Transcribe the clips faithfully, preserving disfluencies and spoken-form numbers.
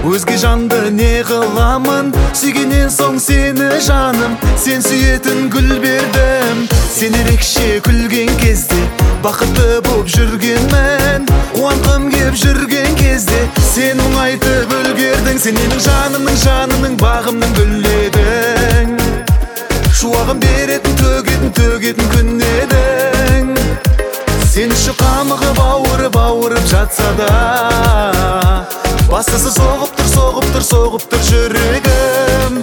Өзге жанды не қыламын, сүйгеннен соң сені жаным. Сен сүйетін гүл бердім, сен ерекше күлген кезде бақытты боп жүргенмін. Қуанғым кеп жүрген кезде сен мұңайтып үлгердің. Сен менің жанымның жанымның бағымның гүлі едің. Шуағын беретін, төгетін, төгетін күн едің. Сен үшін қамығып ауырып ауырып жатса да, бастысы соғып тұр, соғып тұр, соғып тұр жүрегім.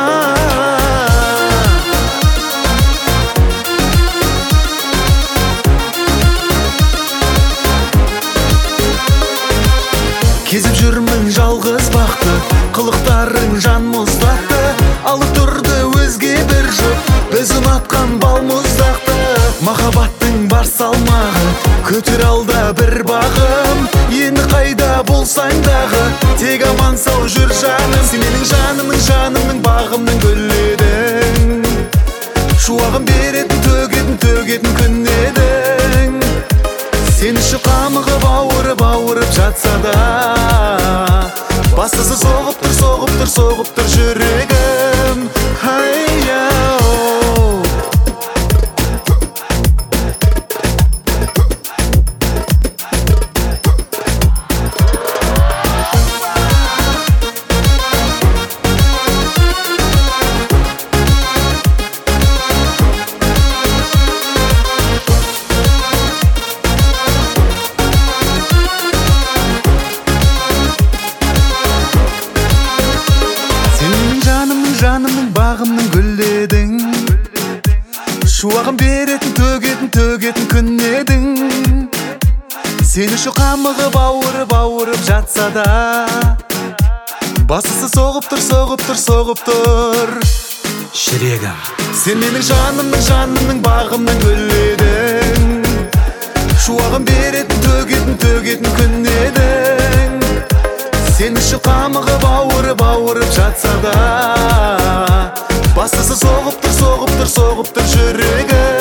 Кезіп жүрмін жалғыз бақты, қылықтарың жан мұздатты. Алып тұрды өзге бір жұп, біз ұнатқан бал мұздақты. Махаббаттың бар салмағы, көтер алда бір бағым. Енді қайда болсаң дағы, тек аман сау жүр жаным. Сен менің жанымның жанымның бағымның гүлі едің. Шуағын беретін, төгетін, төгетін күн едің. Сен үшін қамығып ауырып ауырып жатса да, бастысы соғып тұр, соғып тұр, соғып тұр жүрегім. Жанымның бағымның гүлі едің. Шуағын беретін, төгетін, төгетін күн едің. Сен үшін қамығып ауырып ауырып жатса да, бастысы соғып тұр, соғып тұр, соғып тұр жүрегім. Сен менің жанымның жанымның бағымның гүлі едің. Шуағын беретін, төгетін, төгетін күн едің. Сен үшін қамығып ауырып ауырып жатса да, бастысы соғып тұр, соғып тұр, соғып тұр жүрегім.